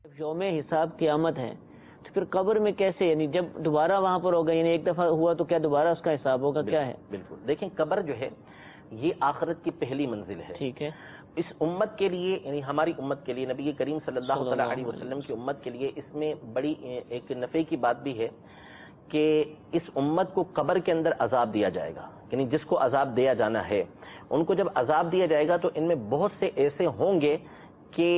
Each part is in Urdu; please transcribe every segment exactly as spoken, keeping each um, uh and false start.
یوم حساب قیامت ہے تو پھر قبر میں کیسے، یعنی جب دوبارہ وہاں پر ہوگا، یعنی ایک دفعہ ہوا تو کیا دوبارہ اس کا حساب ہوگا؟ کیا ہے؟ بالکل دیکھیں، قبر جو ہے یہ آخرت کی پہلی منزل ہے. ٹھیک ہے. اس امت کے لیے، یعنی ہماری امت کے لیے، نبی کریم صلی اللہ تعالیٰ علیہ وسلم کی امت کے لیے اس میں بڑی ایک نفع کی بات بھی ہے کہ اس امت کو قبر کے اندر عذاب دیا جائے گا. یعنی جس کو عذاب دیا جانا ہے ان کو جب عذاب دیا جائے گا تو ان میں بہت سے ایسے ہوں گے کہ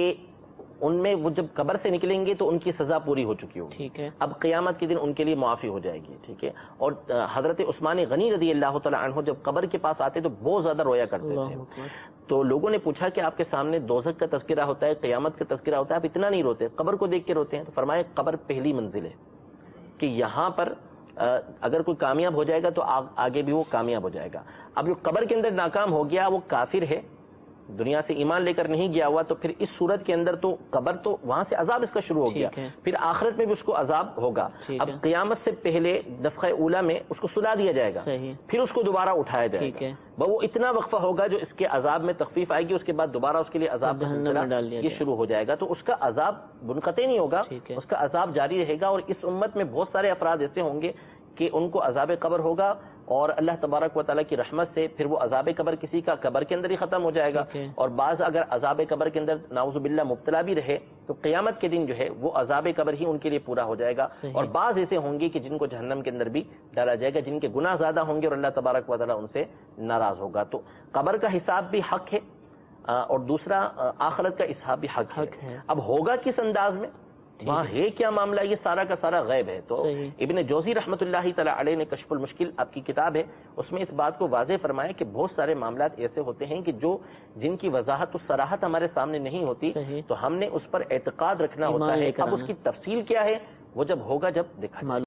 ان میں وہ جب قبر سے نکلیں گے تو ان کی سزا پوری ہو چکی ہوگی. ٹھیک ہے. اب قیامت کے دن ان کے لیے معافی ہو جائے گی. ٹھیک ہے. اور حضرت عثمان غنی رضی اللہ تعالیٰ عنہ جب قبر کے پاس آتے تو بہت زیادہ رویا کرتے تھے. تو لوگوں نے پوچھا کہ آپ کے سامنے دوزخ کا تذکرہ ہوتا ہے، قیامت کا تذکرہ ہوتا ہے، آپ اتنا نہیں روتے، قبر کو دیکھ کے روتے ہیں؟ تو فرمایا قبر پہلی منزل ہے کہ یہاں پر اگر کوئی کامیاب ہو جائے گا تو آگے بھی وہ کامیاب ہو جائے گا. اب جو قبر کے اندر ناکام ہو گیا وہ کافر ہے، دنیا سے ایمان لے کر نہیں گیا ہوا، تو پھر اس صورت کے اندر تو قبر تو وہاں سے عذاب اس کا شروع ہو گیا، پھر آخرت میں بھی اس کو عذاب ہوگا. اب قیامت سے پہلے دفعہ اولا میں اس کو سلا دیا جائے گا، پھر اس کو دوبارہ اٹھایا جائے گا. وہ اتنا وقفہ ہوگا جو اس کے عذاب میں تخفیف آئے گی، اس کے بعد دوبارہ اس کے لیے عذاب یہ شروع ہو جائے گا. تو اس کا عذاب منقطع نہیں ہوگا، اس کا عذاب جاری رہے گا. اور اس امت میں بہت سارے افراد ایسے ہوں گے کہ ان کو عذاب قبر ہوگا، اور اللہ تبارک و تعالیٰ کی رحمت سے پھر وہ عذاب قبر کسی کا قبر کے اندر ہی ختم ہو جائے گا. اور بعض اگر عذاب قبر کے اندر نعوذ باللہ مبتلا بھی رہے تو قیامت کے دن جو ہے وہ عذاب قبر ہی ان کے لیے پورا ہو جائے گا. اور بعض ایسے ہوں گے کہ جن کو جہنم کے اندر بھی ڈالا جائے گا، جن کے گناہ زیادہ ہوں گے اور اللہ تبارک و تعالیٰ ان سے ناراض ہوگا. تو قبر کا حساب بھی حق ہے اور دوسرا آخرت کا حساب بھی حق ہے. اب ہوگا کس انداز میں، وہاں ہے کیا معاملہ، یہ سارا کا سارا غیب ہے. تو ابن جوزی رحمۃ اللہ تعالیٰ علیہ نے کشف المشکل آپ کی کتاب ہے، اس میں اس بات کو واضح فرمایا کہ بہت سارے معاملات ایسے ہوتے ہیں کہ جو جن کی وضاحت و صراحت ہمارے سامنے نہیں ہوتی، تو ہم نے اس پر اعتقاد رکھنا ہوتا ہے. اب اس کی تفصیل کیا ہے وہ جب ہوگا، جب دیکھا